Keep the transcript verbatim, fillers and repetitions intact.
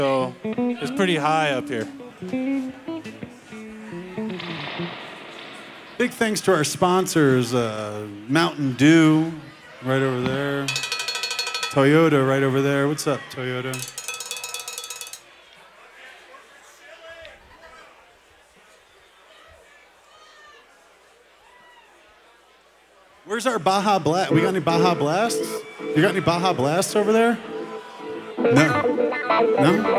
So it's pretty high up here. Big thanks to our sponsors, uh, Mountain Dew, right over there. Toyota, right over there. What's up, Toyota? Where's our Baja Blast? We got any Baja Blasts? You got any Baja Blasts over there? No. No?